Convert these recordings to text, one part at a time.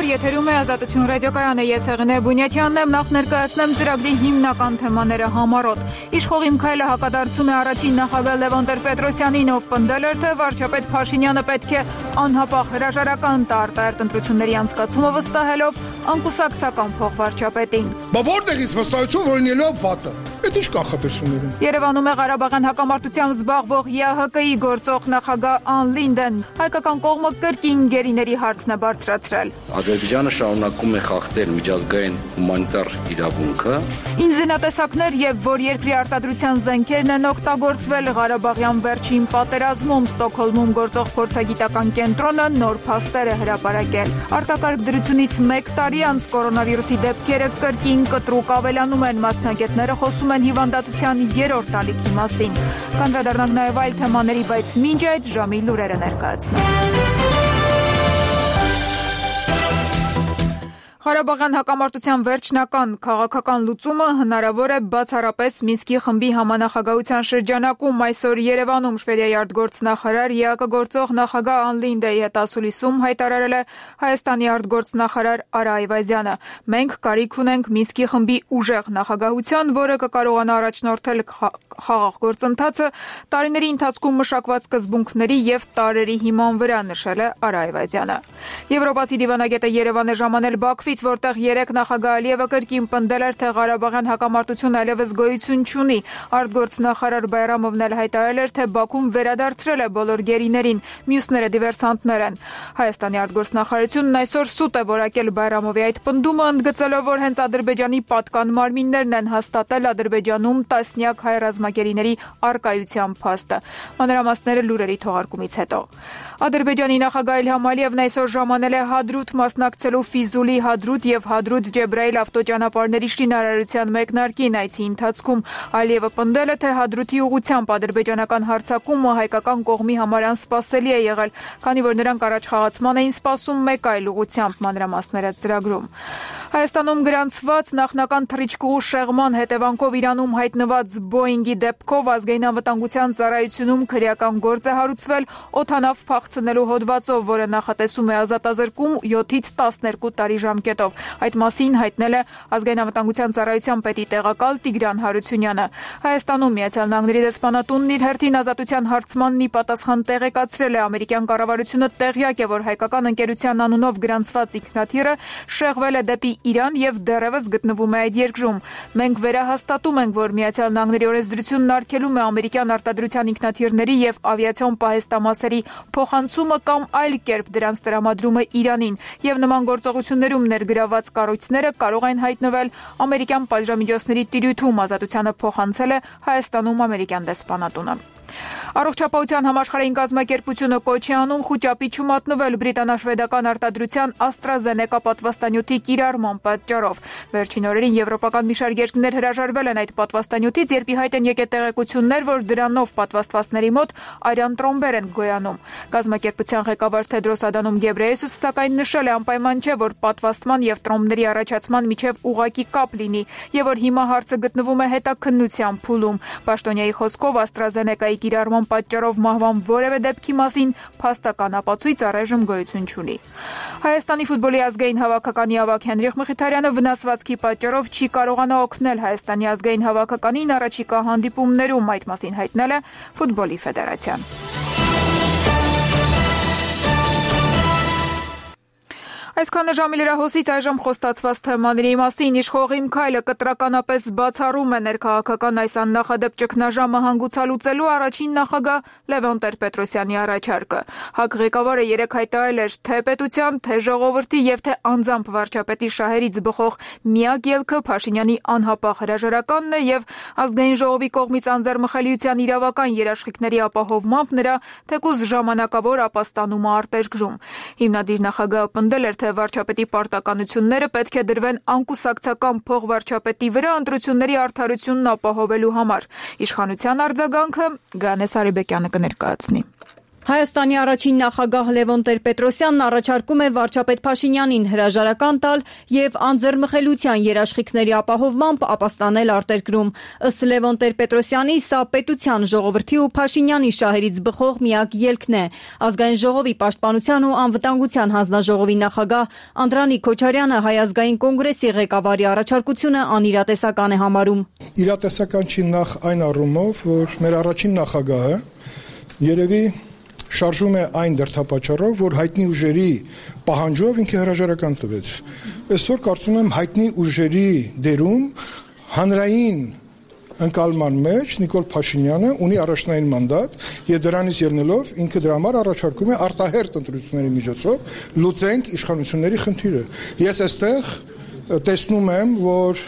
եթերում է Ազատություն ռադիոկայանը, ես Հեղինե Բունյաթյանն եմ, նախ ներկայացնեմ ծրագրի հիմնական թեմաները համառոտ։ Իշխողիմ քայլը հակադարձում է առաջին նախագահ Լևոն Տեր-Պետրոսյանին, ով պնդել էր, թե վարչապետ Փաշինյանը պետք է անհապաղ հրաժարական տա արտահերտ ընտրությունների անցկացումը վստահելով անկուսակցական փոխվարչապետին։ Բա որտեղից վստահություն, որ լինելու է վատը։ Այդ ինչ կանխատեսումներ են։ Երևանում է Ղարաբաղյան հակամարտությամբ զբաղվող ԵԱՀԿ-ի գործող նախագահ Ան Լինդեն։ Հայկական կողմը կրկին գերիների հարցն է բարձրացրել։ Ադրբեջանը շարունակում է խախտել միջազգային հումանիտար իրավունքը։ Ինժեներատեսակներ եւ որ երկրի արտադրության զենքերն են օգտագործվել Ղարաբաղյան վերջին պատերազմում, Ստոկհոլմում գործող փորձագիտական կենտրոնը նոր փաստեր է հրապարակել։ Արտակարգ դրությունից 1 տարի անց կորոնավիրուսի դեպքերը կրկին կտրուկ ավելանում են, մասնագետները խոսում են հիվանդատության 3-րդ ալիքի մասին։ Կանդրադառնանք նաև այլ թեմաների, բայց մինչ այդ ժամի լուրերը ներկայացնենք։ Ղարաբաղյան հակամարտության վերջնական քաղաքական լուծումը հնարավոր է բացառապես Մինսկի խմբի համանախագահության շրջանակում։ Այսօր Երևանում Շվեդիայի արտգործնախարար ԵԱԿ գործող նախագահ Ան Լինդեի հետ ասուլիսում հայտարարել է Հայաստանի արտգործնախարար Արա Այվազյանը։ Մենք կարիք ունենք Մինսկի խմբի ուժեղ նախագահության, որը կկարողանա առաջնորդել խաղաղ գործընթացը տարիների ընթացքում մշակված սկզբունքների եւ տարրերի հիման վրա, նշել է Արա Այվազյանը։ Եվրոպացի դիվանագետը Երևան է ժամանել Բաքվից, որտեղ երեք նախագահ Ալիևը կրկին պնդել էր, թե Ղարաբաղյան հակամարտությունը այլևս գոյություն չունի։ Արտգործնախարար Բայրամովն էլ հայտարարել էր, թե Բաքուն վերադարձրել է բոլոր գերիներին, մյուսները դիվերսանտներ են։ Հայաստանի արտգործնախարարությունն այսօր սուտ է որակել Բայրամովի այդ պնդումը, ընդգծելով, որ հենց Ադրբեջանի պատկան մարմիններն են հաստատել Ադրբեջանում տասնյակ հայ ռազմագերիների առկայության փաստը։ Մանրամասները լուրերի թողարկումից հետո։ Ադրբեջանի նախագահ Իլհամ Ալիևն այսօր ժամանել է Հադրութ, մասնակցելու Ֆիզուլի Հադրութ եւ Հադրութ Ջեբրայիլ ավտոճանապարհների շինարարության մեկնարկին։ Այցի ընթացքում Ալիևը պնդել է, թե Հադրութի ուղղությամբ ադրբեջանական հարձակումը հայկական կողմի համար անսպասելի է եղել, քանի որ նրանք առաջխաղացման էին սպասում մեկ այլ ուղղությամբ, մանրամասները ծրագրում։ Հայաստանում գրանցված նախնական թռիչքուղու շեղման հետևանքով Իրանում հայտնված Բոինգի դեպքով ազգային անվտանգության ծառայությունում քրեական գործ է հարուցվել օդանավ փախցնելու հոդվածով, որը նախատեսում է ազատազրկում 7-ից 12 տարի ժամկետով։ Այդ մասին հայտնել է ազգային անվտանգության ծառայության պետի տեղակալ Տիգրան Հարությունյանը։ Հայաստանում Միացյալ Նահանգների դեսպանատունն իր հերթին ազատության հարցմանն ի պատասխան տեղեկացրել է, ամերիկյան կառավարությունը տեղյակ է, որ հայկական ընկերության անունով գրանցված ինքնաթիռը շեղվել է դեպի Իրան եւ դեռևս գտնվում է այդ երկրում։ Մենք վերահաստատում ենք, որ Միացյալ Նահանգների օրենսդրությունն արգելում է ամերիկյան արտադրության ինքնաթիռների եւ ավիացիոն պահեստամասերի փոխանցումը կամ այլ կերպ դրանց տրամադրումը Իրանին, եւ նման գործողություններում ներգրավված կառույցները կարող են հայտնվել ամերիկյան պատժամիջոցների տիրույթում, ազատությանը փոխանցել է Հայաստանում ամերիկյան դեսպանատունը։ Առողջապահության համաշխարհային կազմակերպությունը կոչ է անում խուճապի չմատնվել բրիտանա-շվեդական արտադրության AstraZeneca պատվաստանյութի կիրառման պատճառով։ Վերջին օրերին եվրոպական մի շարք երկրներ հրաժարվել են այդ պատվաստանյութից, երբ ի հայտ են եկել տեղեկություններ, որ դրանով պատվաստվածների մոտ արյան տրոմբեր են գոյանում։ Կազմակերպության ղեկավար Թեդրոս Ադանոմ Գեբրեյեսուսը սակայն նշել է, անպայման չէ, որ պատվաստման եւ տրոմբների առաջացման միջև ուղղակի կապ լինի, եւ որ հիմա հարցը գտնվում է հետաքննության փուլում։ Պաշտոնյայի խոսքով AstraZeneca-ի կիրառման պատճառով մահվան որևէ դեպքի մասին փաստական ապացույց առայժմ գոյություն չունի։ Հայաստանի ֆուտբոլի ազգային հավաքականի ավագ Հենրիխ Մխիթարյանը վնասվածքի պատճառով չի կարողանա օգնել Հայաստանի ազգային հավաքականին առաջիկա հանդիպումներում, այդ մասին հայտնել է ֆուտբոլի ֆեդերացիան։ Այսքանը ժամի լրահոսից այժմ խոստացված թեմաների մասին։ Իշխողիմ քայլը կտրականապես բացառում է ներքաղաքական այս աննախադեպ ճգնաժամը հանգուցալուծելու առաջին նախագահ Լևոն Տեր-Պետրոսյանի առաջարկը։ ՀԱԿ ղեկավարը երեկ հայտարարել էր, թե պետության, թե ժողովրդի եւ թե անձամբ վարչապետի շահերից բխող միակ ելքը Փաշինյանի անհապաղ հրաժարականն է եւ ազգային ժողովի կողմից անձեռմխելիության իրավական երաշխիքների ապահովմամբ նրա թեկուզ ժամանակավոր ապաստանումը արտերկրում։ Հիմնադիր նախագահը պնդել էր, թե վարչապետի պարտականությունները պետք է դրվեն անկուսակցական փոխվարչապետի վրա ընտրությունների արդարությունն ապահովելու համար։ Իշխանության արձագանքը Գանես Արիբեկյանը կներկայացնի։ Հայաստանի առաջին նախագահ Լևոն Տեր-Պետրոսյանն առաջարկում է վարչապետ Փաշինյանին հրաժարական տալ եւ անձեռնմխելիության երաշխիքների ապահովմամբ ապաստանել արտերկրում։ Ըստ Լևոն Տեր-Պետրոսյանի, սա պետության, ժողովրդի ու Փաշինյանի շահերից բխող միակ ելքն է։ Ազգային ժողովի պաշտպանության ու անվտանգության հանձնաժողովի նախագահ Անդրանիկ Քոչարյանը Հայ ազգային կոնգրեսի ղեկավարի առաջարկությունը անիրատեսական է համարում։ Իրատեսական չի նախ այն առումով, որ մեր առաջին նախագահը երևի շարժում է այն դրդապատճառով, որ հայտնի ուժերի պահանջով ինքը հրաժարական տվեց։ Այսօր կարծում եմ հայտնի ուժերի դերում հանրային ընկալման մեջ Նիկոլ Փաշինյանը ունի առաջնային մանդատ եւ դրանից ելնելով ինքը դրա համար առաջարկում է արտահերթ ընտրությունների միջոցով լուծենք իշխանությունների խնդիրը։ Ես այստեղ տեսնում եմ, որ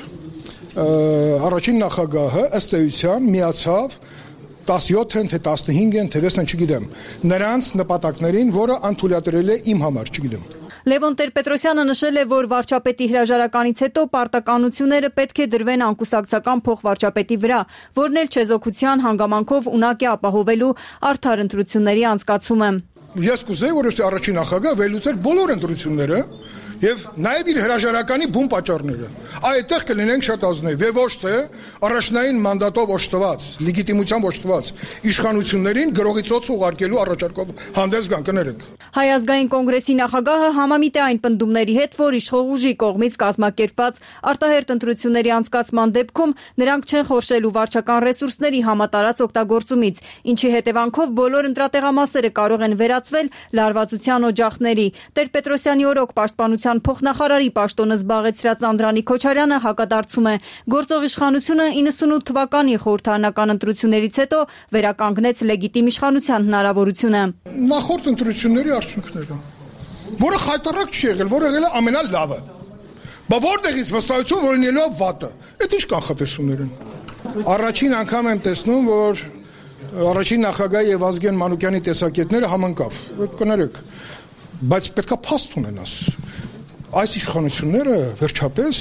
առաջին նախագահը ըստ էության միացավ 17-ն, թե 15-ն, թե 6-ն, չգիտեմ, նրանց նպատակներին, որը անթույլատրել է իմ համար, չգիտեմ։ Լևոն Տեր-Պետրոսյանը նշել է, որ վարչապետի հրաժարականից հետո պարտականությունները պետք է դրվեն անկուսակցական փոխվարչապետի վրա, որն էլ չեզոքության հանգամանքով ունակ է ապահովելու արդար ընտրությունների անցկացումը։ Ես կուզեի, որ առաջին նախագահը վերլուծեր բոլոր ընտրությունները եւ նաեւ իր հրաժարականի բուն պատճառները։ Այդտեղ կլինենք շատ ազնիվ, եւ ոչ թե առաջնային մանդատով օժտված, լեգիտիմությամբ օժտված իշխանություններին գրողի ծոց ուղարկելու առաջարկով հանդես գան, կներեք։ Հայ ազգային կոնգրեսի նախագահը համամիտ է այն պնդումների հետ, որ իշխող ուժի կողմից կազմակերպված արտահերթ ընտրությունների անցկացման դեպքում նրանք չեն խորշելու վարչական ռեսուրսների համատարած օգտագործումից, ինչի հետևանքով բոլոր ընտրատեղամասերը կարող են վերածվել լարվածության օջախների։ Տեր-Պետրոսյանի օրոք պաշտպանության փոխնախարարի պաշտոնը զբաղեցրած Անդրանիկ Քոչարյանը հակադարձում է. գործող իշխանությունը 98 թվականի խորհրդարանական ընտրություններից հետո վերականգնեց լեգիտիմ իշխանության հնարավորությունը։ Նախորդ ընտրությունների արդյունքները, որը խայտառակ չի եղել, որը եղել է ամենալավը։ Բա որտեղից վստահություն, որ լինելով վատը։ Այդ ինչ կանխատեսումներ են։ Առաջին անգամ եմ տեսնում, որ առաջին նախագահ եւ Ազգեն Մանուկյանի տեսակետները համընկավ։ Կներեք, բայց պետքա փաստ ունենաս։ Այս իշխանությունները վերջապես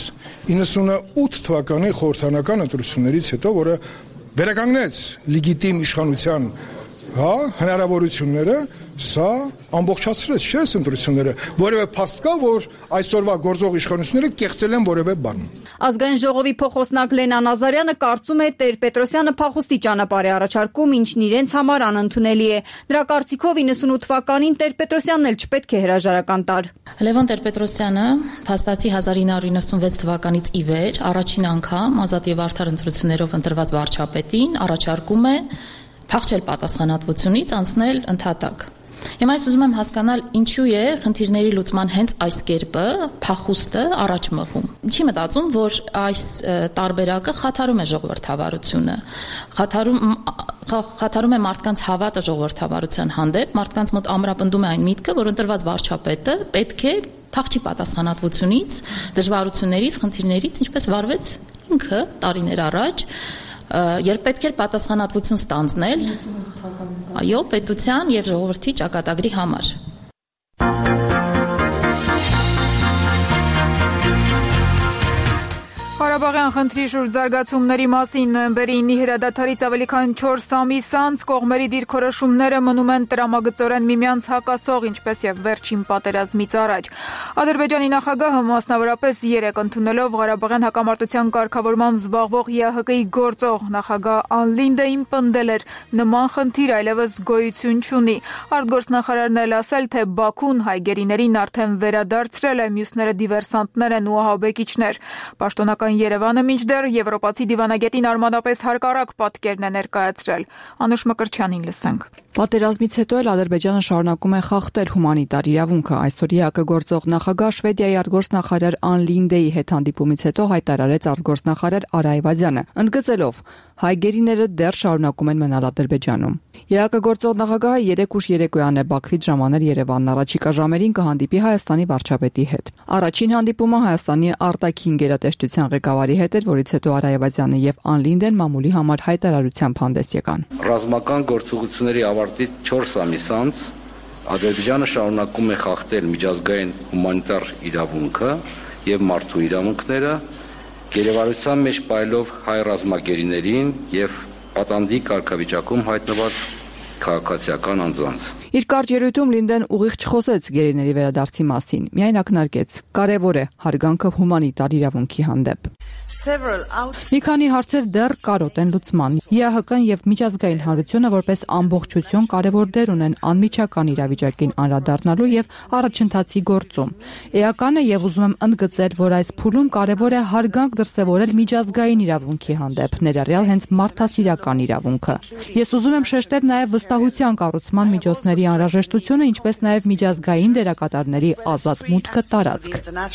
98 թվականի խորհրդարանական ընտրություններից հետո, որը վերականգնեց լեգիտիմ իշխանության հնարավորությունները, սա ամբողջացրեց չէ՞ ընտրությունները, որևէ փաստ կա, որ այսօրվա գործող իշխանությունները կեղծել են որևէ բան։ Ազգային ժողովի փոխոսնակ Լենան Ազարյանը կարծում է Տեր-Պետրոսյանը փախուստի ճանապարհ է առաջարկում, ինչն իրենց համար անընդունելի է։ Դրա կարծիքով 98 թվականին Տեր-Պետրոսյանն էլ չպետք է հրաժարական տար։ Լևոն Տեր-Պետրոսյանը փաստացի 1996 թվականից ի վեր առաջին անգամ ազատ եւ արդար ընտրություններով ընտրված վարչապետին առաջարկում է փախչել պատասխանատվությունից, անցնել ընդհատակ։ Եմ այս ուզում եմ հասկանալ ինչու է խնդիրների լուծման հենց այս կերպը փախուստը առաջ մղում։ Չի մտածում, որ այս տարբերակը խաթարում է ժողովրդավարությունը, խաթարում է մարդկանց հավատը ժողովրդավարության հանդեպ, մարդկանց մոտ ամրապնդում է այն միտքը, որ ընտրված վարչապետը պետք է փախչի պատասխանատվությունից, դժվարություններից, խնդիրներից, ինչպես վարվեց ինքը տարիներ առաջ, երբ պետք էր պատասխանատվություն ստանձնել, այո, պետության եւ ժողովրդի ճակատագրի համար։ Ղարաբաղյան խնդրի շուրջ զարգացումների մասին նոյեմբերի 9-ի հրադադարից ավելի քան 4 ամիս անց կողմերի դիրքորոշումները մնում են տրամագծորեն միմյանց հակասող, ինչպես եւ վերջին պատերազմից առաջ։ Ադրբեջանի նախագահը մասնավորապես 3 ընդունելով Ղարաբաղյան հակամարտության կարգավորմամբ զբաղվող ԵԱՀԿ-ի գործող նախագահ Անլինդեին պնդել էր նման խնդիր այլևս գոյություն չունի։ Արտգործնախարարն էլ ասել, թե Բաքուն հայ գերիներին արդեն վերադարձրել է, մյուսները դիվերսանտներ են ու ահաբեկիչներ։ Պաշտոնական Երևանը մինչդեռ եվրոպացի դիվանագետին արմատապես հարկարակ պատկերն է ներկայացրել։ Անուշ Մկրտչյանին լսենք։ Պատերազմից հետո էլ Ադրբեջանը շարունակում է խախտել հումանիտար իրավունքը։ Այսօր ԵԱՀԿ գործող նախագահ Շվեդիայի արտգործնախարար Ան Լինդեի հետ հանդիպումից հետո հայտարարեց արտգործնախարար Արա Այվազյանը, ընդգծելով. հայ գերիները դեռ շարունակում են մնալ Ադրբեջանում։ ԵԱՀԿ գործող նախագահը 3 ուշ երեկոյան է Բաքվից ժամանել Երևանն, առաջիկա ժամերին կհանդիպի Հայաստանի վարչապետի հետ։ Առաջին հանդիպումը Հայաստանի արտաքին գերատեսչության ղեկավարի հետ էր, որից հետո Արա Այվազյանը եւ Ան Լինդեն մամուլի համար հայտարարությամբ հանդես եկան։ Ռազմական գործողությունների ավարտից 4 ամիս անց Ադրբեջանը շարունակում է խախտել միջազգային հումանիտար իրավունքը եւ մարդու իրավունքները, գերեվարության մեջ պայելով հայ ռազմագերիներին եւ պատանդի կարգավիճակում հայտնված քաղաքացիական անձանց։ Իր կարճ ելույթում Լինդեն ուղիղ չխոսեց գերիների վերադարձի մասին, միայն ակնարկեց. կարևոր է հարգանքը հումանիտար իրավունքի հանդեպ։ Մի քանի հարցեր դեռ կարոտ են լուծման։ ԵԱՀԿ-ն եւ միջազգային հանրությունը որպես ամբողջություն կարևոր դեր ունեն անմիջական իրավիճակին անդրադառնալու եւ առաջընթացի գործում։ Էական է եւ ուզում եմ ընդգծել, որ այս փուլում կարևոր է հարգանք դրսեւորել միջազգային իրավունքի հանդեպ, ներառյալ հենց մարդասիրական իրավունքը։ Ես ուզում եմ շեշտել նաեւ վստահության կառուցման միջոցների անհրաժեշտությունը, ինչպես նաեւ միջազգային դերակատարների ազատ մուտքը տարածք։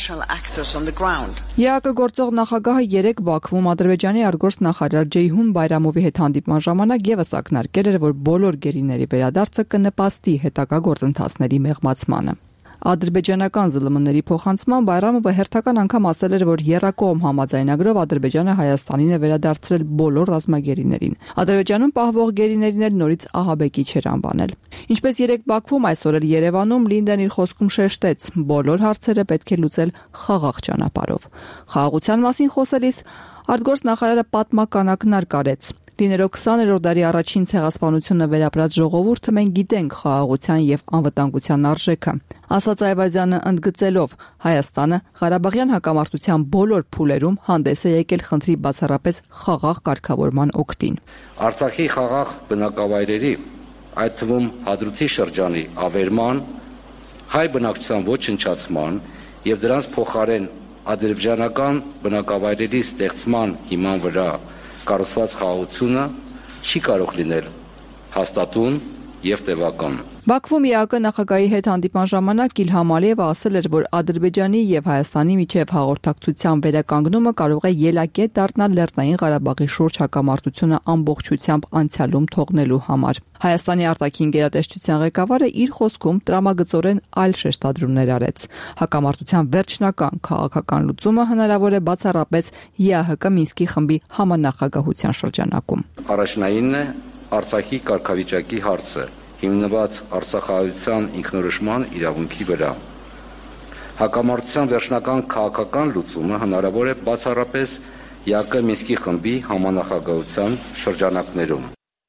ԵԱՀԿ գործող նախագահը երեկ Բաքվում Ադրբեջանի արտգործնախարար Ջեյհուն Բայրամովի հետ հանդիպման ժամանակ եւս ակնարկել էր, որ բոլոր գերիների վերադարձը կնպաստի հետագա գործընթացների մեղմացմանը։ Ադրբեջանական ԶԼՄ-ների փոխանցման Բայրամովը հերթական անգամ ասել էր, որ եռակողմ համաձայնագրով Ադրբեջանը Հայաստանին է վերադարձրել բոլոր ռազմագերիներին։ Ադրբեջանում պահվող գերիներին էլ նորից ահաբեկիչ էր անվանել։ Ինչպես երեկ Բաքվում, այսօր էլ Երևանում Լինդեն իր խոսքում շեշտեց, բոլոր հարցերը պետք է լուծել խաղաղ ճանապարհով։ Խաղաղության մասին խոսելիս արտգործնախարարը պատմական ակնարկ արեց։ Լինելով 20-րդ դարի առաջին ցեղասպանությունը վերապրած ժողովուրդը մենք գիտենք խաղաղության եւ անվտանգության արժեքը, ասաց Այվազյանը ընդգծելով Հայաստանը Ղարաբաղյան հակամարտության բոլոր փուլերում հանդես է եկել խնդրի բացառապես խաղաղ կարգավորման օգտին։ Արցախի խաղաղ բնակավայրերի, այդ թվում Հադրութի շրջանի ավերման, հայ բնակչության ոչնչացման եւ դրանց փոխարեն ադրբեջանական բնակավայրերի ստեղծման հիման վրա կառուցված խաղաղությունը չի կարող լինել հաստատուն եւ տևական։ Բաքվում ԵԱՀԿ նախագահի հետ հանդիպման ժամանակ Իլհամ Ալիևը ասել էր, որ Ադրբեջանի եւ Հայաստանի միջև հաղորդակցության վերականգնումը կարող է ելակետ դառնալ Լեռնային Ղարաբաղի շուրջ հակամարտությունը ամբողջությամբ անցյալում թողնելու համար։ Հայաստանի արտաքին գերատեսչության ղեկավարը իր խոսքում տրամագծորեն այլ շեշտադրումներ արեց։ Հակամարտության վերջնական քաղաքական լուծումը հնարավոր է բացառապես ԵԱՀԿ Մինսկի խմբի համանախագահության շրջանակում։ Առաջնայինն է Արցախի կարգավիճակի հարցը, հիմնված արցախահայության ինքնորոշման իրավունքի վրա։ Հակամարտության վերջնական քաղաքական լուծումը հնարավոր է բացառապես ԵԱՀԿ Մինսկի խմբի համանախագահության շրջանակներում։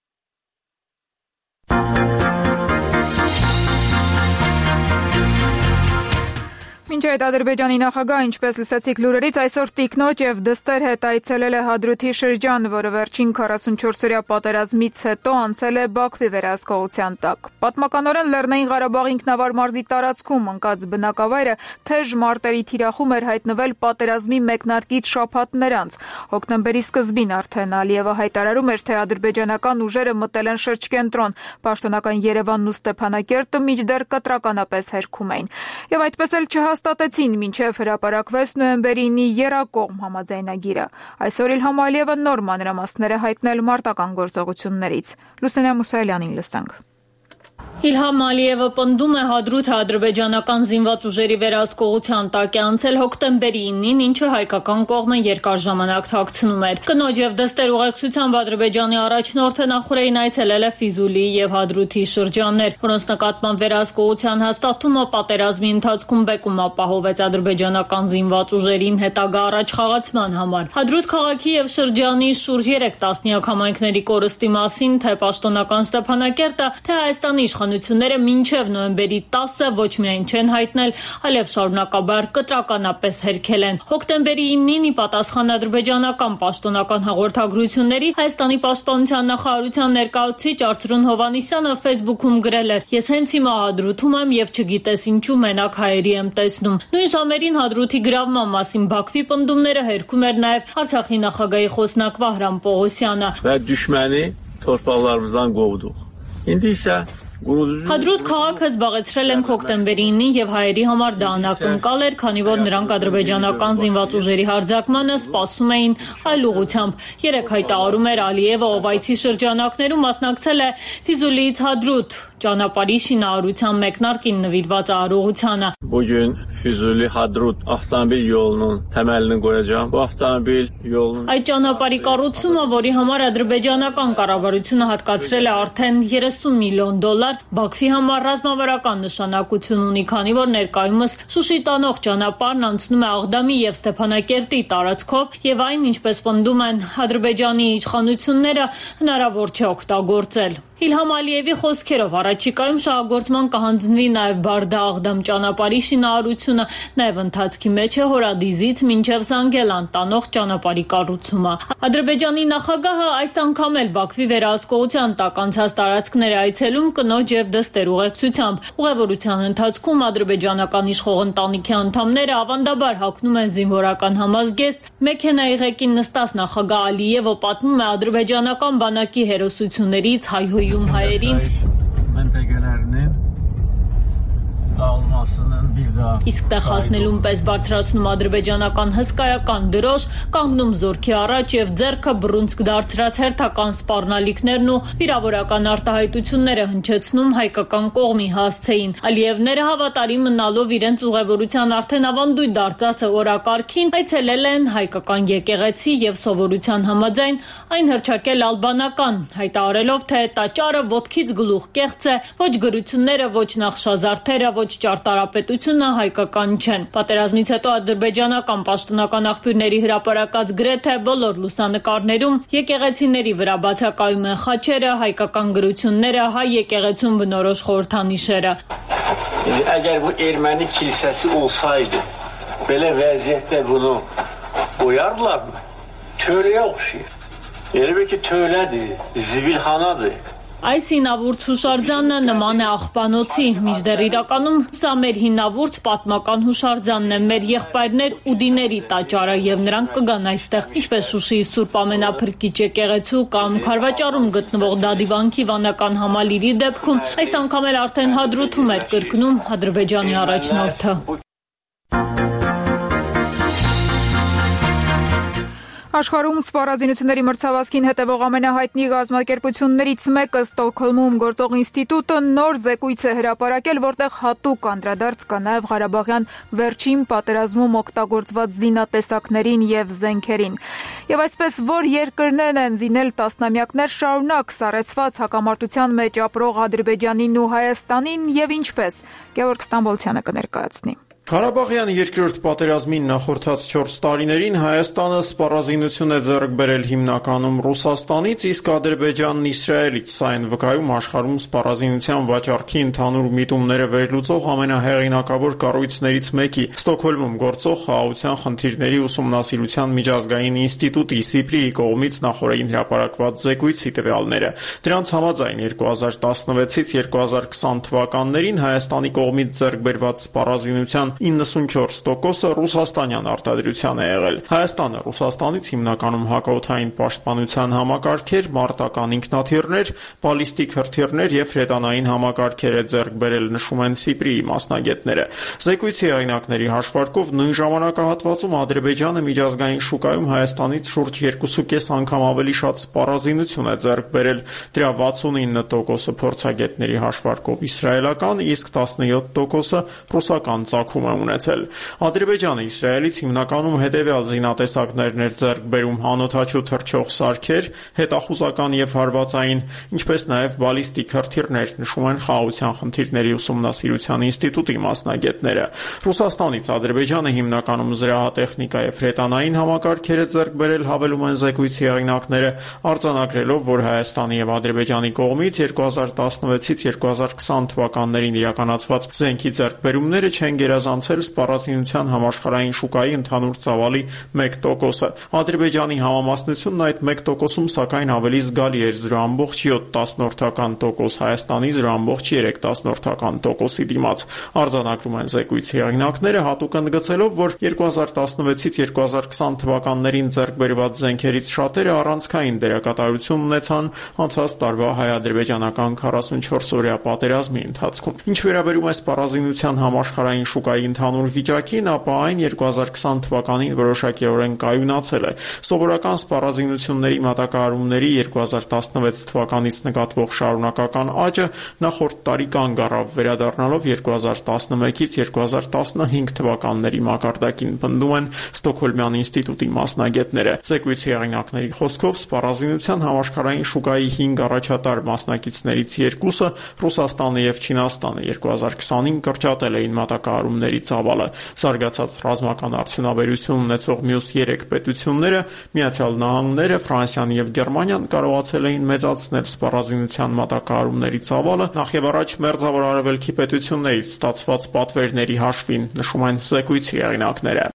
Մինչ այդ Ադրբեջանի նախագահ, ինչպես լսեցիք լուրերից, այսօր տիկնոջ եւ դստեր հետ այցելել է Հադրութի շրջան, որը վերջին 44-օրյա պատերազմից հետո անցել է Բաքվի վերահսկողության տակ։ Պատմականորեն Լեռնային Ղարաբաղի ինքնավար մարզի տարածքում ընկած բնակավայրը թեժ մարտերի թիրախում էր հայտնվել պատերազմի մեկնարկից շաբաթներ անց։ Հոկտեմբերի սկզբին արդեն Ալիևը հայտարարում էր, թե ադրբեջանական ուժերը մտել են շրջկենտրոն, պաշտոնական Երևանն ու Ստեփանակերտը մինչդեռ կտրականապես հերքում էին։ Եվ այդպես էլ չհաստատեցին մինչև հրապարակվեց նոյեմբերի 9-ի եռակողմ համաձայնագիրը։ Այսօր Իլհամ Ալիևը նոր մանրամասներ է հայտնել մարտական գործողություններից։ Լուսինե Մուսայելյանին լսենք։ Իլհամ Ալիևը պնդում է Հադրութը ադրբեջանական զինված ուժերի վերահսկողության տակ է անցել հոկտեմբերի 9-ին, ինչը հայկական կողմը երկար ժամանակ թաքցնում էր։ Կնոջ եւ դստեր ուղեկցությամբ Ադրբեջանի առաջնորդը նախորդին այցելել է Ֆիզուլի եւ Հադրութի շրջաններ, որոնց նկատմամբ վերահսկողության հաստատումը պատերազմի ընթացքում բեկում ապահովեց ադրբեջանական զինված ուժերին հետագա առաջխաղացման համար։ Հադրութ քաղաքի եւ շրջանի շուրջ 3 տասնյակ համայնքների կորստի մասին թե պաշտոնական Ստեփանակերտը, թե Հայաստանի իշխանությունները մինչև նոյեմբերի 10-ը ոչ միայն չեն հայտնել, այլև շարունակաբար կտրականապես հերքել են։ Հոկտեմբերի 9-ի պատասխան ադրբեջանական պաշտոնական հաղորդագրությունների Հայաստանի պաշտպանության նախարարության ներկայացուցիչ Արծրուն Հովհաննիսյանը Facebook-ում գրել էր. «Ես հենց հիմա Հադրութում եմ եւ չգիտես ինչու մենակ հայերի եմ տեսնում»։ Նույն ժամերին Հադրութի գրավման մասին Բաքվի պնդումները հերքում էր նաեւ Արցախի նախագահի խոսնակ Վահրամ Պողոսյանը։ Düşməni torpaqlarımızdan qovduq. İndi isə Հադրութ քաղաքը զբաղեցրել ենք հոկտեմբերի 9-ին եւ հայերի համար դա անակնկալ էր, քանի որ նրանք ադրբեջանական զինված ուժերի հարձակմանը սպասում էին այլ ուղղությամբ։ Երեք հայտարարում էր Ալիևը, ով այցի շրջանակներում մասնակցել է Ֆիզուլիից Հադրութ ճանապարհի շինարարության մեկնարկին նվիրված արարողությանը։ Bugün Füzuli Hadrut avtomobil yolunun təməlini qoyacağam. Bu avtomobil yolunun Այդ ճանապարհի կառուցումը, որի համար ադրբեջանական կառավարությունը հատկացրել է արդեն 30 միլիոն դոլար, Բաքվի համար ռազմավարական նշանակություն ունի, քանի որ ներկայումս Շուշի տանող ճանապարհն անցնում է Աղդամի եւ Ստեփանակերտի տարածքով եւ այն, ինչպես պնդում են Ադրբեջանի իշխանությունները, հնարավոր չէ օգտագործել։ Իլհամ Ալիևի խոսքերով առաջիկայում շահագործման կհանձնվի նաև Բարդա-Աղդամ ճանապարհի շինարարությունը, նաև ընթացքի մեջ է Հորադիզից մինչև Զանգելան տանող ճանապարհի կառուցումը։ Ադրբեջանի նախագահը այս անգամ էլ Բաքվի վերահսկողության տակ անցած տարածքներ այցելում կնոջ եւ դստեր ուղեկցությամբ։ Ուղևորության ընթացքում ադրբեջանական իշխող ընտանիքի անդամները ավանդաբար հագնում են զինվորական համազգեստ։ Մեքենայի ղեկին նստած նախագահ Ալիևը պատմում է ադրբեջանական բանակի հերոսություններից հայհոյում հայերին։ Իսկ տեղ հասնելուն պես բարձրացնում ադրբեջանական հսկայական դրոշ, կանգնում զորքի առաջ եւ ձեռքը բռունցք դարձրած հերթական սպառնալիքներն ու վիրավորական արտահայտությունները հնչեցնում հայկական կողմի հասցեին։ Ալիևները հավատարիմ մնալով իրենց ուղևորության արդեն ավանդույթ դարձած օրակարգին այցելել են հայկական եկեղեցի եւ սովորության համաձայն այն հռչակել ալբանական, հայտարարելով թե տաճարը ոտքից գլուխ կեղծ է, ոչ գրությունները, ոչ նախշազարդերը, ոչ ճարտարապետությունը հայկական չեն։ Պատերազմից հետո ադրբեջանական պաշտոնական աղբյուրների հրապարակած գրեթե բոլոր լուսանկարներում եկեղեցիների վրա բացակայում են խաչերը, հայկական գրությունները, հայ եկեղեցուն բնորոշ խորհրդանիշերը։ Əgər bu erməni kilsəsi olsaydı, belə vəziyyətdə bunu oyardılarmı? Töləyə oxşayır. Elə bir ki, tölədir, zibilxanadır. Այս հինավուրց հուշարձանը նման է աղբանոցի, մինչդեռ իրականում սա մեր հինավուրց պատմական հուշարձանն է, մեր եղբայրներ ուդիների տաճարը եւ նրանք կգան այստեղ, ինչպես Շուշիի Սուրբ Ամենափրկիչ եկեղեցու կամ Քարվաճառում գտնվող Դադիվանքի վանական համալիրի դեպքում այս անգամ էլ արդեն հադրութում էր կրկնում Ադրբեջանի առաջնորդը։ Աշխարհում սպառազինությունների մրցավազքին հետևող ամենահայտնի գազམ་ակերպություններից մեկը Ստոկհոլմում գործող ինստիտուտը նոր զեկույց է հրապարակել, որտեղ հատուկ անդրադարձ կա նաև Ղարաբաղյան վերջին պատերազմում օգտագործված զինատեսակներին եւ զենքերին։ Եվ այսպես որ երկրներն են զինել տասնամյակներ շարունակ սառեցված հակամարտության մեջ ապրող Ադրբեջանին ու Հայաստանին եւ ինչպես Գևորգ Ստամբոլցյանը կներկայացնի։ Ղարաբաղյան երկրորդ պատերազմին նախորդած 4 տարիներին Հայաստանը սպառազինություն է ձեռք բերել հիմնականում Ռուսաստանից, իսկ Ադրբեջանն Իսրայելից։ Սա այն վկայում աշխարհում սպառազինության վաճառքի ընդհանուր միտումները վերլուծող ամենահեղինակավոր կառույցներից մեկի Ստոկհոլմում գործող Խաղաղության խնդիրների ուսումնասիրության միջազգային ինստիտուտի Սիպրիի կողմից նախորդին հրապարակված զեկույցի տվյալները։ Դրանց համաձայն 2016-ից 2020 թվականներին Հայաստանի կողմից ձեռք բերված սպառազինության 94%-ը ռուսաստանյան արտադրության է եղել։ Հայաստանը Ռուսաստանից հիմնականում հակաօդային պաշտպանության համակարգեր, մարտական ինքնաթիռներ, բալիստիկ հրթիռներ եւ հրետանային համակարգեր է ձեռք բերել, նշում են Սիպրիի մասնագետները։ Զեկույցի հեղինակների հաշվարկով նույն ժամանակահատվածում Ադրբեջանը միջազգային շուկայում Հայաստանից շուրջ 2.5 անգամ ավելի շատ սպառազինություն է ձեռք բերել, դրա 69%-ը փորձագետների հաշվարկով իսրայելական, իսկ 17%-ը ռուսական ծագում է ունեցել։ Ադրբեջանը Իսրայելից հիմնականում հետևյալ զինատեսակներն էր ձեռք բերում՝ անօդաչու թռչող սարքեր, հետախուզական եւ հարվածային, ինչպես նաեւ բալիստիկ հրթիռներ, նշում են Խաղաղության խնդիրների ուսումնասիրության ինստիտուտի մասնագետները։ Ռուսաստանից Ադրբեջանը հիմնականում զրահատեխնիկա եւ հրետանային համակարգեր է ձեռք բերել, հավելում են զեկույցի հեղինակները, արձանագրելով, որ Հայաստանի եւ Ադրբեջանի կողմից 2016-ից 2020 թվականներին իրականացված զենքի ձեռքբերումները չեն գերազանցել սպառազինության համաշխարհային շուկայի ընդհանուր ծավալի 1%-ը։ Ադրբեջանի համամասնությունն այդ 1%-ում սակայն ավելի զգալի էր 0.7%, Հայաստանի 0.3%-ի դիմաց։ Արձանագրում են զեկույցի հեղինակները, հատուկ ընդգծելով, որ 2016-ից 2020 թվականներին ձեռք բերված զենքերից շատերը առանցքային դերակատարություն ունեցան անցած տարվա հայ-ադրբեջանական 44-օրյա պատերազմի ընթացքում։ Ինչ վերաբերում է սպառազինության համաշխարհային շուկայի ընդհանուր վիճակին, ապա այն 2020 թվականին որոշակիորեն կայունացել է։ Սովորական սպառազինությունների մատակարարումների 2016 թվականից նկատվող շարունակական աճը նախորդ տարի կանգ առավ, վերադառնալով 2011-ից 2015 թվականների մակարդակին, պնդում են Ստոկհոլմյան ինստիտուտի մասնագետները։ Զեկույցի հեղինակների խոսքով սպառազինության համաշխարհային շուկայի 5 առաջատար մասնակիցներից 2-ը Ռուսաստանը եւ Չինաստանը 2020-ին կրճատել էին մատակարարումների պետությունների ծավալը։ Զարգացած ռազմական արդյունաբերություն ունեցող մյուս 3 պետությունները՝ Միացյալ Նահանգները, Ֆրանսիան եւ Գերմանիան կարողացել էին մեծացնել սպառազինության մատակարարումների ծավալը նախ եւ առաջ Մերձավոր Արևելքի պետություններից ստացված պատվերների հաշվին, նշում են զեկույցի հեղինակները։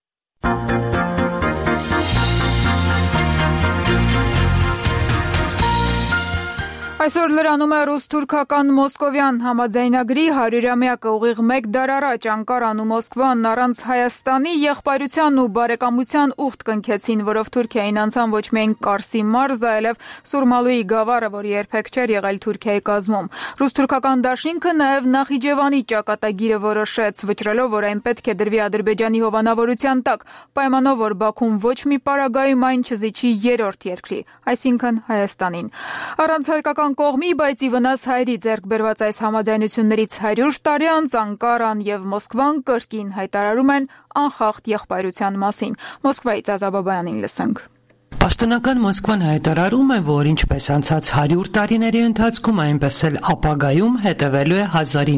Այսօր լրանում է ռուս-թուրքական մոսկովյան համաձայնագրի 100-ամյակը ուղիղ 1 դար առաջ Անկարան ու Մոսկվան առանց Հայաստանի եղբայրության ու բարեկամության ուխտ կնքեցին, որով Թուրքիային անցան ոչ միայն Կարսի մարզը, այլև Սուրմալուի գավառը, որ երբեք չէր եղել Թուրքիայի կազմում։ Ռուս-թուրքական դաշինքը նաև Նախիջևանի ճակատագիրը որոշեց, վճռելով, որ այն պետք է դրվի Ադրբեջանի հովանավորության տակ, պայմանով, որ Բաքուն ոչ մի պարագայում այն չզիջի երրորդ երկրի, այսինքն Հայաստանին։ Առանց հայկական կողմի, բայց ի վնաս հայերի ձեռք բերված այս համաձայնություններից 100 տարի անց Անկարան եւ Մոսկվան կրկին հայտարարում են անխախտ եղբայրության մասին։ Մոսկվայից Ազաբաբայանին լսենք։ Պաշտոնական Մոսկվան հայտարարում է, որ ինչպես անցած 100 տարիների ընթացքում, այնպես էլ ապագայում հետևելու է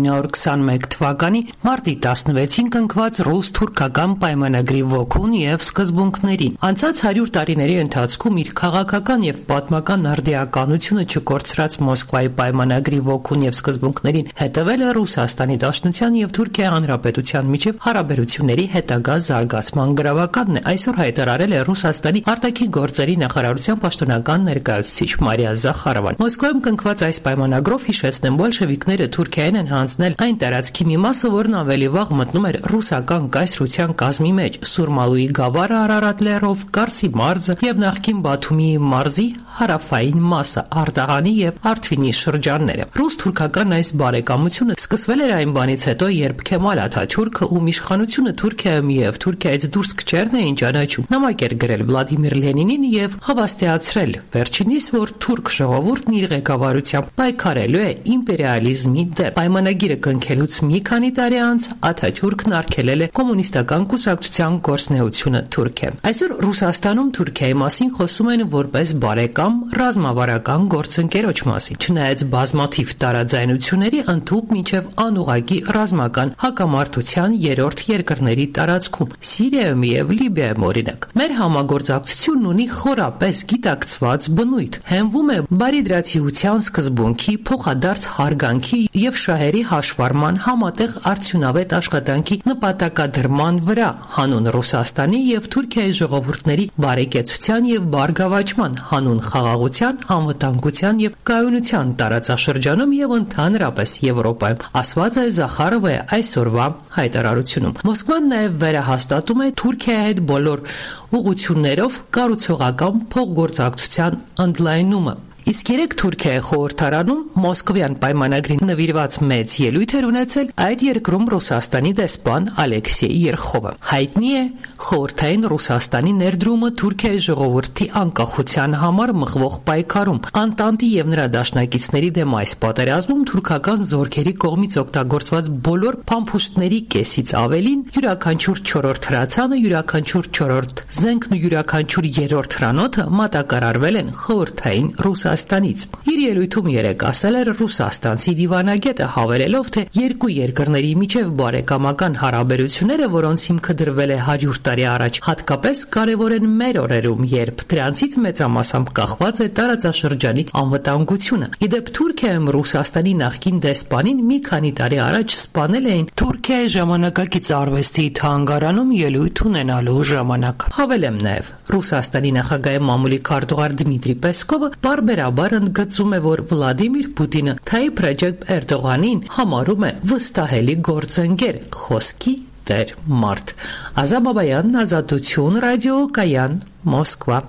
1921 թվականի մարտի 16-ին կնքված ռուս-թուրքական պայմանագրի ոգուն եւ սկզբունքներին։ Անցած 100 տարիների ընթացքում իր քաղաքական եւ պատմական արդիականությունը չկորցրած Մոսկվայի պայմանագրի ոգուն եւ սկզբունքներին հետևել է Ռուսաստանի Դաշնության եւ Թուրքիայի Հանրապետության միջև հարաբերությունների հետագա զարգացման գրավականն է։ Այսօր հայտարարել է Ռուսաստանի արտաքին գործերի նախարարության պաշտոնական ներկայացուցիչ Մարիա Զախարովան։ Մոսկվայում կնքված այս պայմանագրով, հիշեցնեմ, բոլշևիկները Թուրքիային են հանձնել այն տարածքի մի մասը, որն ավելի վաղ մտնում էր ռուսական կայսրության կազմի մեջ՝ Սուրմալուի գավառը Արարատ լեռով, Կարսի մարզը եւ նախկին Բաթումիի մարզի հարավային մասը, Արդահանի եւ Արթվինի շրջանները։ Ռուս-թուրքական այս բարեկամությունը սկսվել էր այն բանից հետո, երբ Քեմալ Աթաթյուրքը, ում իշխանությունը Թուրքիայում եւ Թուրքիայից դուրս քչերն էին ճանաչում, նամակ էր գրել Վլադիմիր Լենինին եւ հավաստիացրել վերջինիս, որ թուրք ժողովուրդն իր ղեկավարությամբ պայքարելու է իմպերիալիզմի դեմ։ Պայմանագիրը կնքելուց մի քանի տարի անց Աթաթյուրքն արգելել է կոմունիստական կուսակցության գործունեությունը Թուրքիայում։ Այսօր Ռուսաստանում Թուրքիայի մասին խոսում են որպես բարեկամ ռազմավարական գործընկերոջ մասին։ Չնայած բազմաթիվ տարաձայնությունների, ընդհուպ մինչև անուղղակի ռազմական հակամարտության երրորդ երկրների տարածքում Սիրիայում եւ Լիբիայում օրինակ։ Մեր համագործակցությունն ունի խորապես գիտակցված բնույթ, հենվում է բարիդրացիության սկզբունքի, փոխադարձ հարգանքի եւ շահերի հաշվառման համատեղ արդյունավետ աշխատանքի նպատակադրման վրա, հանուն Ռուսաստանի եւ Թուրքիայի ժողովուրդների բարեկեցության եւ բարգավաճման, հանուն խաղաղության, անվտանգության եւ կայունության տարածաշրջանում եւ ընդհանրապես Եվրոպայում, ասված է Զախարովը այսօրվա հայտարարությունում։ Մոսկվան նաեւ վերահաստատում է Թուրքիայի հետ բոլոր ուղղություններով կառուցողական փոխգործակցության ընդլայնումը։ Իսկ երեք Թուրքիայի խորհրդարանում Մոսկվյան պայմանագրին նվիրված մեծ ելույթ էր ունեցել այդ երկրում Ռուսաստանի դեսպան Ալեքսեյ Երխովը։ Հայտնի է խորհրդային Ռուսաստանի ներդրումը Թուրքիայի ժողովրդի անկախության համար մղվող պայքարում։ Անտանտի եւ նրա դաշնակիցների դեմ այս պատերազմում թուրքական զորքերի կողմից օգտագործված բոլոր փամփուշտների կեսից ավելին, յուրաքանչյուր 4-րդ հրացանը, յուրաքանչյուր 4-րդ զենքն ու յուրաքանչյուր 3-րդ հրանոթը մատակարարվել են խորհրդային Ռուսաստանից։ Իր ելույթում երեկ ասել էր ռուսաստանցի դիվանագետը, հավելելով, թե երկու երկրների միջև բարեկամական հարաբերությունները, որոնց հիմքը դրվել է 100 տարի առաջ, հատկապես կարևոր են մեր օրերում, երբ դրանցից մեծամասամբ կախված է տարածաշրջանի անվտանգությունը։ Իդեպ Թուրքիայում Ռուսաստանի նախկին դեսպանին մի քանի տարի առաջ սպանել էին Թուրքիայի ժամանակակից արվեստի թանգարանում ելույթ ունենալու ժամանակ։ Հավելեմ նաև, Ռուսաստանի նախագահի մամուլի քարտուղար Դմիտրի Պեսկովը բարբերաբար ընդգծում է, որ Վլադիմիր Պուտինը Թայիփ Ռեջեփ Էրդողանին համարում է վստահելի գործընկեր, խոսքի տեր մարդ։ Ազաբաբայան, Ազատություն, ռադիո Կայան, Մոսկվա։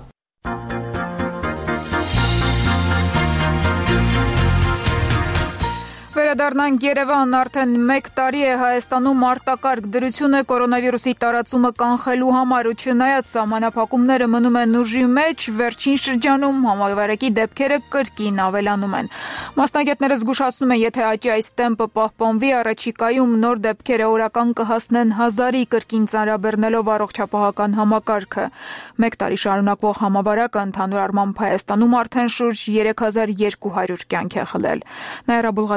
Վերադառնանք Երևան, արդեն 1 տարի է Հայաստանում արտակարգ դրություն է կորոնավիրուսի տարածումը կանխելու համար ու չնայած սահմանափակումները մնում են ուժի մեջ, վերջին շրջանում համավարակի դեպքերը կրկին ավելանում են։ Մասնագետները զգուշացնում են, եթե աճի այս տեմպը պահպանվի, առաջիկայում նոր դեպքերը օրական կհասնեն 1000-ի, կրկին ծանրաբեռնելով առողջապահական համակարգը։ 1 տարի շարունակվող համավարակը ընդհանուր առմամբ Հայաստանում արդեն շուրջ 3200 կյանք է խլել։ Նաիրա Բուլղադերանին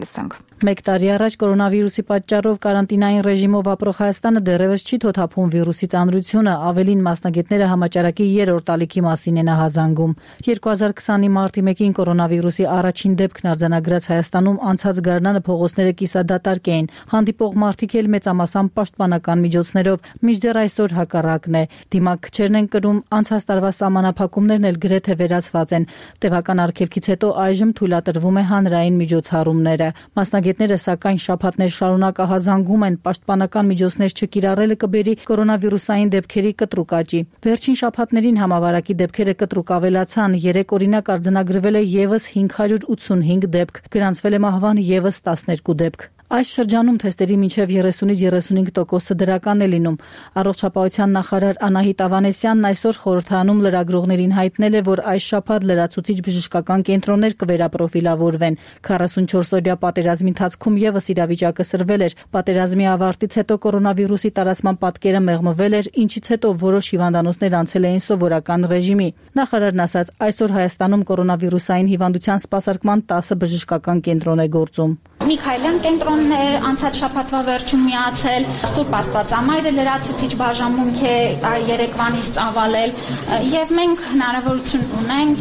լսենք։ 1 տարի առաջ կորոնավիրուսի պատճառով կարանտինային ռեժիմով ապրող Հայաստանը դեռևս չի թոթափում վիրուսի ծանրությունը, ավելին մասնագետները համաճարակի 3-րդ ալիքի մասին են ահազանգում։ 2020-ի մարտի 1-ին կորոնավիրուսի առաջին դեպքն արձանագրած Հայաստանում անցած գարնանը փողոցները կիսադատարկ էին, հանդիպող մարդիկ էլ մեծամասամբ պաշտպանական միջոցներով, մինչդեռ այսօր հակառակն է։ Դիմակներն են կրում, անցած տարվա սահմանափակումներն էլ գրեթե վերացված են։ Տևական արգելքից հետո այժմ թույլատրվում է հանրային միջոցառումները։ Մասնագետները սակայն շաբաթներ շարունակ ահազանգում են, պաշտպանական միջոցներ չկիրառելը կբերի կորոնավիրուսային դեպքերի կտրուկ աճի։ Վերջին շաբաթներին համավարակի դեպքերը կտրուկ ավելացան, 3 օրինակ արձանագրվել է եւս 585 դեպք, գրանցվել է մահվան եւս 12 դեպք։ Այս շրջանում թեստերի մինչև 30-ից 35% դրական է լինում։ Առողջապահության նախարար Անահիտ Ավանեսյանն այսօր խորհրդարանում լրագրողներին հայտնել է, որ այս շաբաթ լրացուցիչ բժշկական կենտրոններ կվերապրոֆիլավորվեն։ 44-օրյա պատերազմի ընթացքում եւս իրավիճակը սրվել էր։ Պատերազմի ավարտից հետո կորոնավիրուսի տարածման պատկերը մեղմվել էր, ինչից հետո որոշ հիվանդանոցներ անցել էին սովորական ռեժիմի։ Նախարարն ասաց, այսօր Հայաստանում կորոնավիրուսային հիվանդության սպասարկման 10 բժշկական կենտրոն է գործում։ Միքայելյան կենտրոններ անցած շաբաթվա վերջում միացել, Սուրբ Աստվածամայրը լրացուցիչ բաժանմունք է երեկվանից ծավալել եւ մենք հնարավորություն ունենք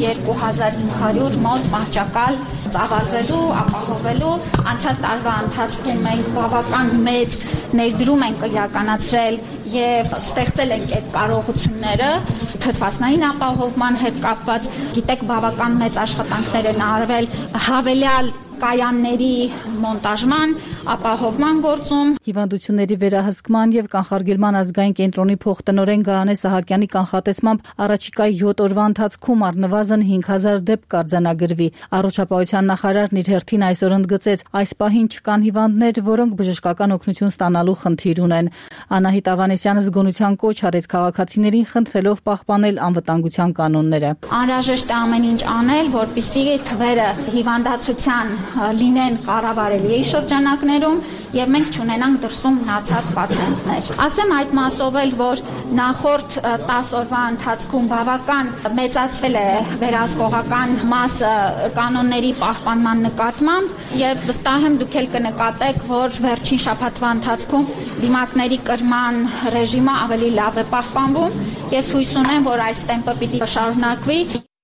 2500 մոտ մահճակալ ծավալվելու, ապահովելու։ Անցած տարվա ընթացքում մենք բավական մեծ ներդրում ենք իրականացրել եւ ստեղծել ենք այդ կարողությունները թթվածնային ապահովման հետ կապված։ Գիտեք, բավական մեծ աշխատանքներ են արվել հավելյալ կայանների մոնտաժման, ապահովման գործում։ Հիվանդությունների վերահսկման եւ կանխարգելման ազգային կենտրոնի փոխտնօրեն Գայանե Սահակյանի կանխատեսմամբ առաջիկա 7 օրվա ընթացքում առնվազն 5000 դեպք կարձանագրվի։ Առողջապահության նախարարն իր հերթին այսօր ընդգծեց, այս պահին չկան հիվանդներ, որոնք բժշկական օգնություն ստանալու խնդիր ունեն։ Անահիտ Ավանեսյանը զգոնության կոչ արեց քաղաքացիներին, խնդրելով պահպանել անվտանգության կանոնները։ Անհրաժեշտ է ամեն ինչ անել, որպեսզի թվերը հիվանդացության լինեն կառավարելի շրջանակներում եւ մենք չունենանք դրսում մնացած պացիենտներ։ Ասեմ այդ մասով էլ, որ նախորդ 10 օրվա ընթացքում բավական մեծացվել է վերահսկողական մասը կանոնների պահպանման նկատմամբ եւ վստահ եմ դուք էլ կնկատեք, որ վերջին շաբաթվա ընթացքում դիմակների կրման ռեժիմը ավելի լավ է պահպանվում։ Ես հույս ունեմ, որ այս տեմպը պիտի շարունակվի։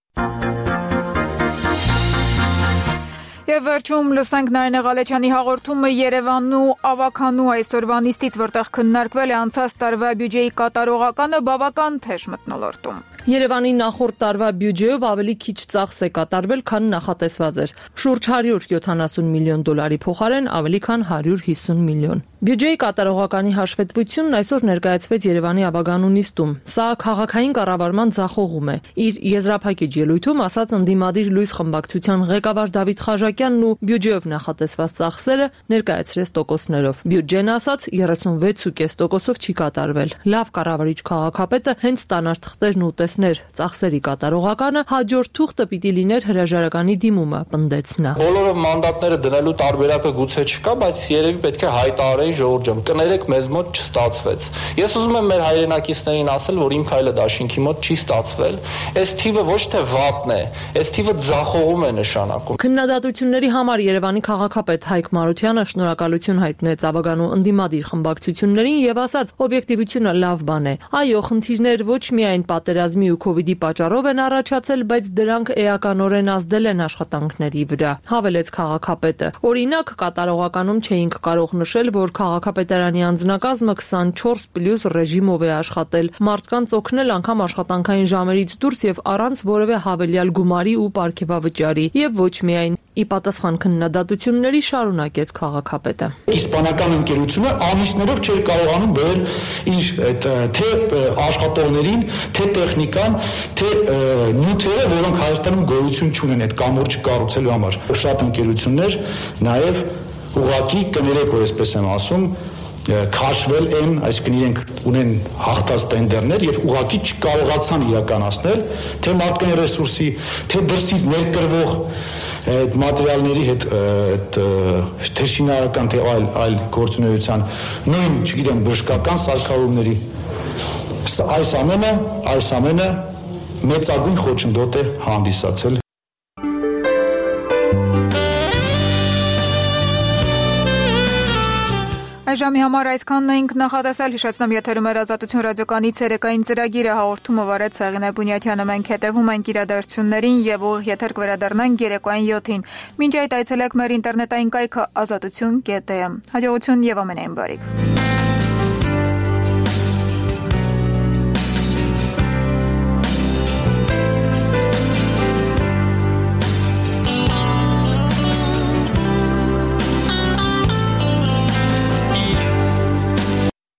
Եվ վերջում լսենք Նարինե Ղալեչյանի հաղորդումը Երևանու ավականու այսօրվա նիստից, որտեղ քննարկվել է անցած տարվա բյուջեի կատարողականը բավական թեժ մթնոլորտում։ Երևանի նախորդ տարվա բյուջեով ավելի քիչ ծախս է կատարվել, քան նախատեսված էր։ Շուրջ 170 միլիոն դոլարի փոխարեն ավելի քան 150 միլիոն։ Բյուջեի կատարողականի հաշվետվությունն այսօր ներկայացվեց Երևանի ավականու նիստում։ Սա քաղաքային կառավարման ձախողում է։ Իր եզրափակիչ ելույթում ասաց ընդդիմադիր լույս խմբակցության ղեկավար Դավիթ Խաժակյանն ու բյուջեով նախատեսված ծախսերը ներկայացրեց տոկոսներով։ Բյուջեն ասաց 36.5%-ով չի կատարվել։ Լավ կառավարիչ քաղաքապետը հենց ստանար թղթերն ու տեսներ ծախսերի կատարողականը, հաջորդ թուղթը պիտի լիներ հրաժարականի դիմումը, պնդեց նա։ Բոլորով մանդատները դնելու տարբերակը գուցե չկա, բայց երևի պետք է հայտարարեի ժողովուրդ ջան, կներեք, մեզ մոտ չստացվեց։ Ես ուզում եմ մեր հայրենակիցներին ասել, որ իմ քայլը դաշինքի մոտ չի ստացվել։ Այս թիվը ոչ թե վատն է, այս թիվը ձախողում է նշանակում։ Քննադատությունների համար Երևանի քաղաքապետ Հայկ Մարությանը շնորհակալություն հայտնեց ավականու ընդդիմադիր խմբակցություններին եւ ասաց, օբյեկտիվությունը լավ բան է։ Այո, խնդիրներ ոչ միայն պատերազմի ու քովիդի պատճառով են առաջացել, բայց դրանք էականորեն ազդել են աշխատանքների վրա, հավելեց քաղաքապետը։ Օրինակ, կատարողականում չէինք կարող նշել, որ քաղաքապետարանի անձնակազմը 24+ ռեժիմով է աշխատել, մարդկանց օգնել անգամ աշխատանքային ժամերից դուրս եւ առանց որևէ հավելյալ գումարի ու պարգևավճարի, եւ ոչ միայն։ Ի պատասխան քննադատությունների շարունակեց քաղաքապետը։ Իսպանական ընկերությունը ամիսներով չէր կարողանում բերել իր թե աշխատողներին, թե տեխնիկան, թե նյութերը, որոնք Հայաստանում գոյություն չունեն այդ կամուրջը կառուցելու համար։ Շատ ընկերություններ նաև ուղղակի կներեք, որ այսպես եմ ասում, քաշվել են, այսինքն իրենք ունեն հաղթած տենդերներ եւ ուղղակի չկարողացան իրականացնել թե մարդկային ռեսուրսի, թե դրսից ներկրվող այդ մատերիալների հետ թե շինարարական, թե այլ գործունեության, նույն, չգիտեմ, բժշկական սարքավորումների այս ամենը մեծագույն խոչընդոտ է հանդիսացել։ Այժմի համար այսքանն էինք նախատեսել, հիշեցնեմ եթերում էր Ազատություն ռադիոկայանի ցերեկային ծրագիրը, հաղորդումը վարեց Սեղինե Բունյաթյանը, մենք հետևում ենք իրադարձություններին եւ ուղիղ եթեր կվերադառնանք երեկոյան 7-ին։ Մինչ այդ այցելեք մեր ինտերնետային կայքը azatutun.am։ Հաջողություն եւ ամենայն բարիք։